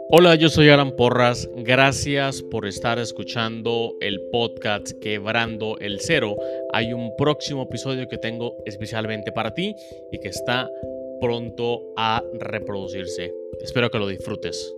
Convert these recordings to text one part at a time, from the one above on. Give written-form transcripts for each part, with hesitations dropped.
Hola, yo soy Alan Porras. Gracias por estar escuchando el podcast Quebrando el Cero. Hay un próximo episodio que tengo especialmente para ti y que está pronto a reproducirse. Espero que lo disfrutes.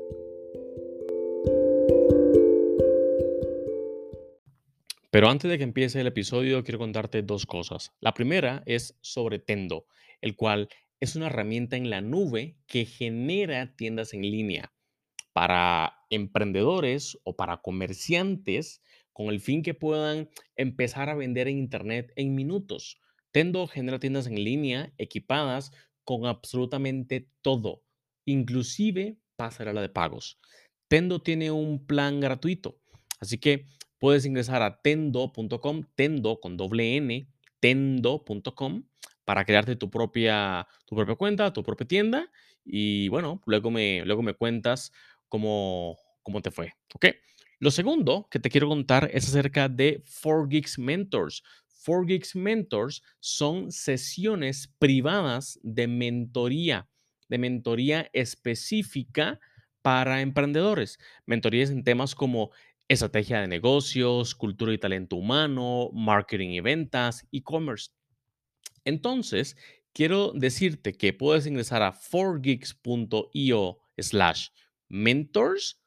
Pero antes de que empiece el episodio, quiero contarte dos cosas. La primera es sobre Tendo, el cual es una herramienta en la nube que genera tiendas en línea para emprendedores o para comerciantes con el fin que puedan empezar a vender en Internet en minutos. Tendo genera tiendas en línea equipadas con absolutamente todo, inclusive pasarela de pagos. Tendo tiene un plan gratuito, así que puedes ingresar a tendo.com, tendo con doble N, tendo.com, para crearte tu propia cuenta, tu propia tienda. Y bueno, luego me cuentas cómo te fue. ¿Ok? Lo segundo que te quiero contar es acerca de 4Geeks Mentors. 4Geeks Mentors son sesiones privadas de mentoría específica para emprendedores. Mentorías en temas como estrategia de negocios, cultura y talento humano, marketing y ventas, e-commerce. Entonces, quiero decirte que puedes ingresar a 4geeks.io/mentors,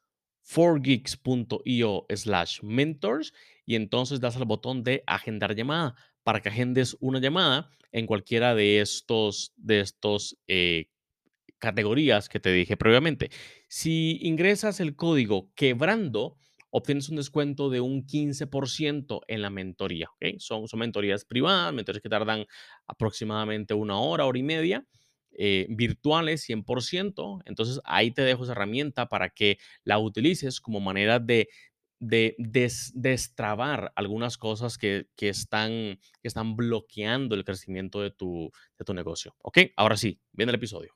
4geeks.io/mentors, y entonces das al botón de agendar llamada para que agendes una llamada en cualquiera de estos categorías que te dije previamente. Si ingresas el código quebrando, obtienes un descuento de un 15% en la mentoría. ¿Ok? Son mentorías privadas, mentorías que tardan aproximadamente una hora y media, virtuales 100%. Entonces ahí te dejo esa herramienta para que la utilices como manera de destrabar algunas cosas que están bloqueando el crecimiento de tu negocio. ¿Ok? Ahora sí, viene el episodio.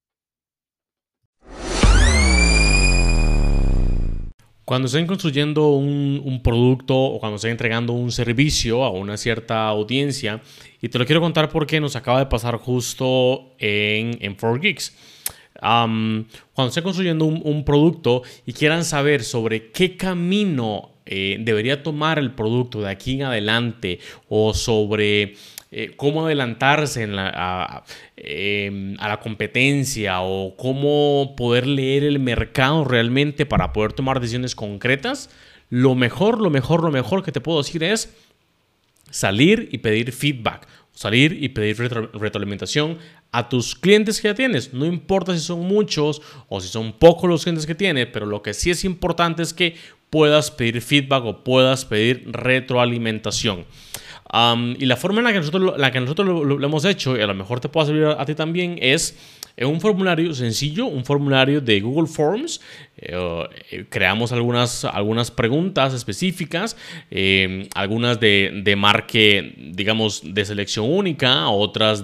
Cuando estén construyendo un producto o cuando estén entregando un servicio a una cierta audiencia, y te lo quiero contar porque nos acaba de pasar justo en 4Geeks. Cuando estén construyendo un producto y quieran saber sobre qué camino debería tomar el producto de aquí en adelante, o sobre cómo adelantarse a la competencia, o cómo poder leer el mercado realmente para poder tomar decisiones concretas, lo mejor que te puedo decir es salir y pedir feedback, salir y pedir retroalimentación a tus clientes que ya tienes. No importa si son muchos o si son pocos los clientes que tienes, pero lo que sí es importante es que puedas pedir feedback o puedas pedir retroalimentación. Y la forma en la que nosotros lo hemos hecho, y a lo mejor te puede servir a ti también, es en un formulario sencillo, un formulario de Google Forms. Creamos algunas preguntas específicas, algunas de marque, digamos, de selección única, otras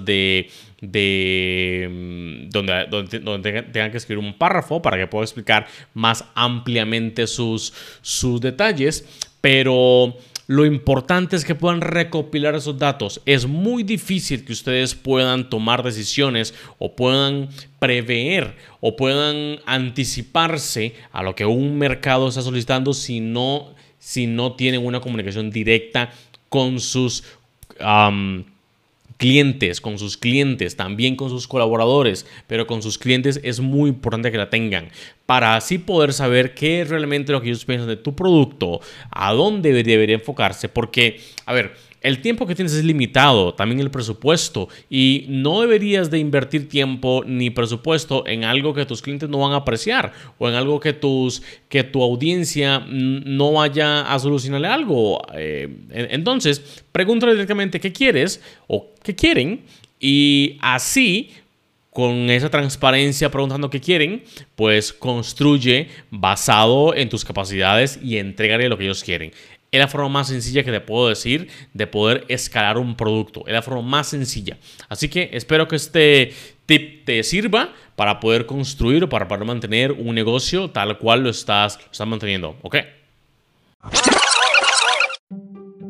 donde tengan que escribir un párrafo para que pueda explicar más ampliamente sus detalles, pero lo importante es que puedan recopilar esos datos. Es muy difícil que ustedes puedan tomar decisiones o puedan prever o puedan anticiparse a lo que un mercado está solicitando si no tienen una comunicación directa con sus clientes, también con sus colaboradores, pero con sus clientes es muy importante que la tengan para así poder saber qué es realmente lo que ellos piensan de tu producto, a dónde debería enfocarse, porque, a ver, el tiempo que tienes es limitado, también el presupuesto, y no deberías de invertir tiempo ni presupuesto en algo que tus clientes no van a apreciar, o en algo que tu audiencia no vaya a solucionarle algo. Entonces, pregúntale directamente qué quieres o qué quieren, y así, con esa transparencia preguntando qué quieren, pues construye basado en tus capacidades y entrégale lo que ellos quieren. Es la forma más sencilla que te puedo decir de poder escalar un producto. Es la forma más sencilla. Así que espero que este tip te sirva para poder construir o para poder mantener un negocio tal cual lo estás manteniendo. ¿Ok?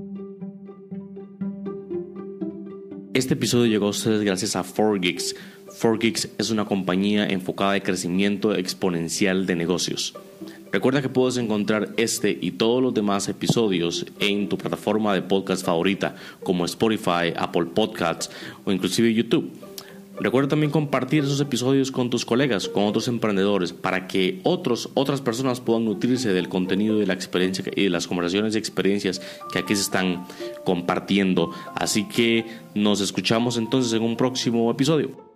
Este episodio llegó a ustedes gracias a 4Geeks. 4Geeks es una compañía enfocada en crecimiento exponencial de negocios. Recuerda que puedes encontrar este y todos los demás episodios en tu plataforma de podcast favorita como Spotify, Apple Podcasts o inclusive YouTube. Recuerda también compartir esos episodios con tus colegas, con otros emprendedores, para que otras personas puedan nutrirse del contenido de la experiencia y de las conversaciones y experiencias que aquí se están compartiendo. Así que nos escuchamos entonces en un próximo episodio.